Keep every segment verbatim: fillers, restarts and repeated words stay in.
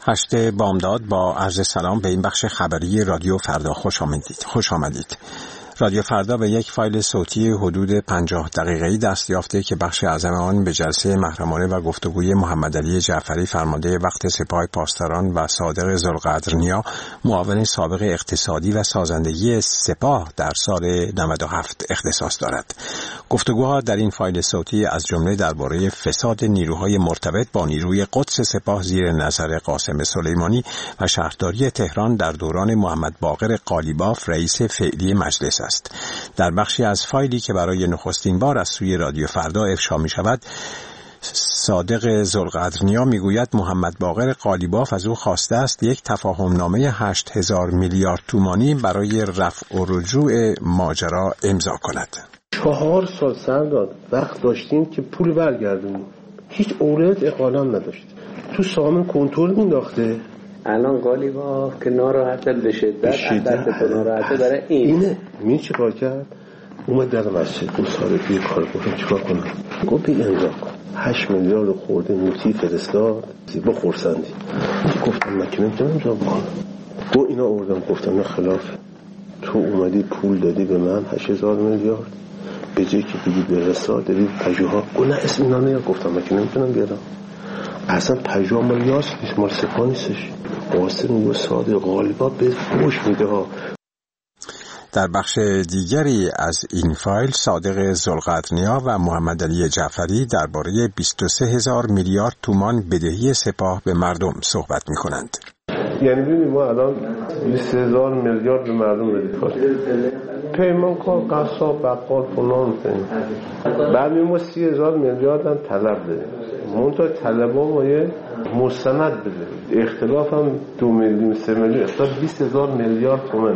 هشت بامداد با عرض سلام به این بخش خبری رادیو فردا خوش آمدید. خوش آمدید. رادیو فردا به یک فایل صوتی حدود پنجاه دقیقه‌ای دست یافته که بخش اعظم آن به جلسه محرمانه و گفتگوی محمدعلی جعفری فرمانده وقت سپاه پاسداران و صادق ذوالقرنیا معاون سابق اقتصادی و سازندگی سپاه در سال نود و هفت اختصاص دارد. گفتگوها در این فایل صوتی از جمله درباره فساد نیروهای مرتبط با نیروی قدس سپاه زیر نظر قاسم سلیمانی و شهرداری تهران در دوران محمد باقر قالیباف رئیس فعلی مجلس است. در بخشی از فایلی که برای نخستین بار از سوی رادیو فردا افشا می شود، صادق ذوالقرنیا می گوید محمد باقر قالیباف از او خواسته است یک تفاهم نامه هشت هزار میلیارد تومانی برای رفع و رجوع ماجرا امضا کند. چهار سال سرداد وقت داشتیم که پول برگردونیم، هیچ اولویت اقاله هم نداشت. تو سامن کنترل مینداخته. الان قالیباف که ناراحته به شدت شدت ناراحته برای این اینه می چه کار کرد؟ اومد در مسجد مصارفی کار گفتم چیکار کنم؟ گفت بی امضا کن. هشت میلیارد خورده موتی فرستاد با خرسندی. گفتم من که نمیتونم امضا کنم. گفت اینا آوردم، گفتم نه خلاف. تو اومدی پول دادی به من هشت هزار میلیارد، به جایی که دیدی به رسال دادی پژوها. گفت نه اسم اینا نیار. گفتم من که نمیتونم بیارم. اصلا پژوها مال یاس نیست، مال سپاه نیستش. قاسم و صادق قالیباف به فوش میده ها. در بخش دیگری از این فایل صادق ذوالقرنیا و محمدعلی جعفری درباره بیست و سه هزار میلیارد تومان بدهی سپاه به مردم صحبت می‌کنند. یعنی ببینید ما الان بیست هزار میلیارد به مردم بدهیم. پیمانکار، قصاب، بقال فلان می‌کنیم. بعد ما سی هزار میلیارد هم طلب داریم. منتها طلبا ما یه مستند بده. اختلاف هم دو میلیون سه میلیون اختلاف بیست هزار میلیارد تومان.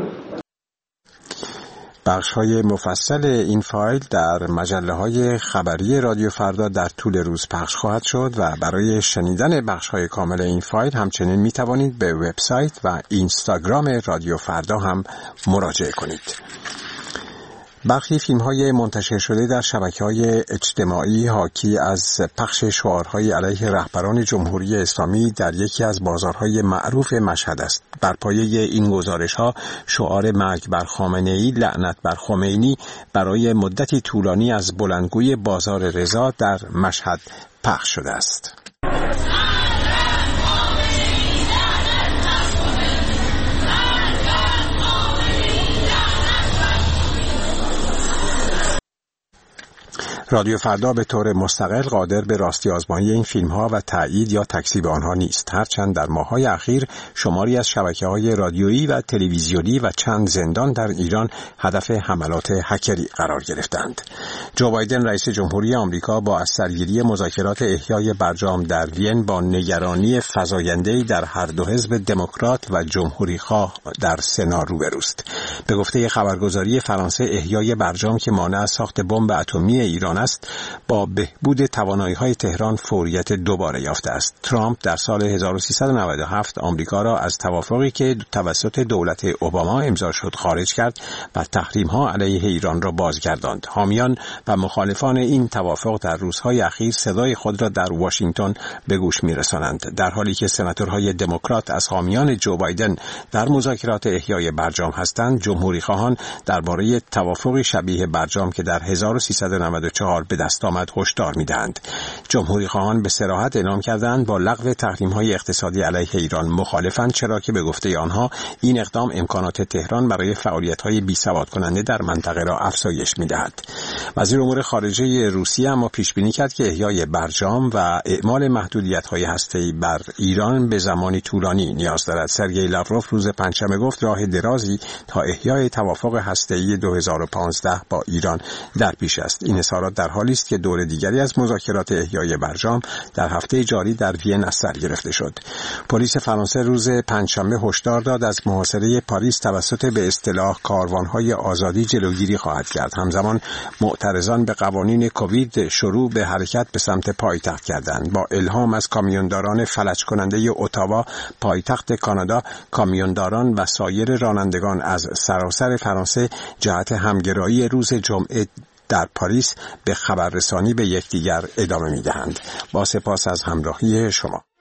بخش‌های مفصل این فایل در مجله‌های خبری رادیو فردا در طول روز پخش خواهد شد و برای شنیدن بخش‌های کامل این فایل همچنین می‌توانید به وبسایت و اینستاگرام رادیو فردا هم مراجعه کنید. برخی فیلم‌های منتشر شده در شبکه‌های اجتماعی حاکی از پخش شعارهای علیه رهبران جمهوری اسلامی در یکی از بازارهای معروف مشهد است. بر پایه این گزارش‌ها شعار مرگ بر خامنه‌ای، لعنت بر خمینی برای مدتی طولانی از بلندگوی بازار رضا در مشهد پخش شده است. رادیو فردا به طور مستقل قادر به راستی آزمایی این فیلم ها و تایید یا تکذیب آنها نیست، هرچند در ماه‌های اخیر شماری از شبکه‌های رادیویی و تلویزیونی و چند زندان در ایران هدف حملات هکری قرار گرفتند. جو بایدن رئیس جمهوری آمریکا با از سرگیری مذاکرات احیای برجام در وین با نگرانی فزاینده‌ای در هر دو حزب دموکرات و جمهوری‌خواه در سنا روبروست. به گفته خبرگزاری فرانسه احیای برجام که مانع از ساخت بمب اتمی ایران است با بهبود توانایی‌های تهران فوریت دوباره یافته است. ترامپ در سال هزار و سیصد و نود و هفت آمریکا را از توافقی که توسط دولت اوباما امضا شد خارج کرد و تحریم‌ها علیه ایران را بازگرداند. حامیان و مخالفان این توافق در روزهای اخیر صدای خود را در واشنگتن به گوش می‌رسانند، در حالی که سناتورهای دموکرات از حامیان جو بایدن در مذاکرات احیای برجام هستند. جمهوری‌خواهان درباره توافقی شبیه برجام که در هزار و سیصد و نود و چهار به دست آمد هشدار می‌دهند. جمهوری‌خواهان به صراحت اعلام کردند با لغو تحریم‌های اقتصادی علیه ایران مخالفند، چرا که به گفته آنها این اقدام امکانات تهران برای فعالیت‌های بی‌ثبات کننده در منطقه را افزایش می‌دهد. وزیر امور خارجه روسیه اما پیش‌بینی کرد که احیای برجام و اعمال محدودیت‌های هسته‌ای بر ایران به زمانی طولانی نیاز دارد. سرگئی لاوروف روز پنجشنبه گفت راه درازی تا احیای توافق هسته‌ای دو هزار و پانزده با ایران در پیش است. این اظهارات در حالی است که دور دیگری از مذاکرات احیای برجام در هفته جاری در وین از سر گرفته شد. پلیس فرانسه روز پنجشنبه هشدار داد از محاصره پاریس توسط به اصطلاح کاروان‌های آزادی جلوگیری خواهد کرد. همزمان معترضان به قوانین کووید شروع به حرکت به سمت پایتخت کردند. با الهام از کامیونداران فلج کننده اتاوا پایتخت کانادا، کامیونداران و سایر رانندگان از سراسر فرانسه جهت همگرایی روز جمعه در پاریس به خبررسانی به یکدیگر ادامه می‌دهند. با سپاس از همراهی شما.